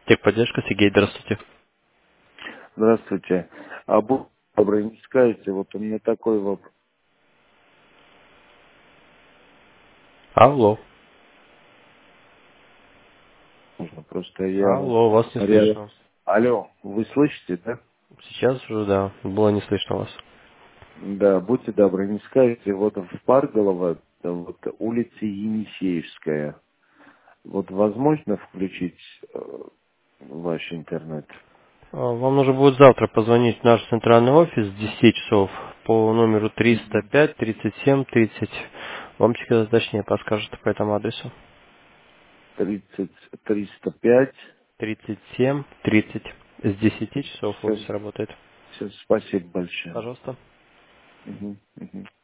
Техподдержка, Сергей, здравствуйте. Здравствуйте. А будь добры, не скажете, вот у меня такой вопрос. Алло. Просто я Алло, вас не рядом. слышно. Алло, вы слышите, да? Сейчас уже, да, было не слышно вас. Да, будьте добры, не скажете, вот в Парголово, вот улица Енисеевская, вот возможно включить ваш интернет? Вам нужно будет завтра позвонить в наш центральный офис с 10 часов по номеру Мгм. 305 37 30. Вам точнее подскажет по этому адресу. 30, 305. 37 30. С 10 часов Все, офис работает. все, спасибо большое. Пожалуйста. Мгм, мгм.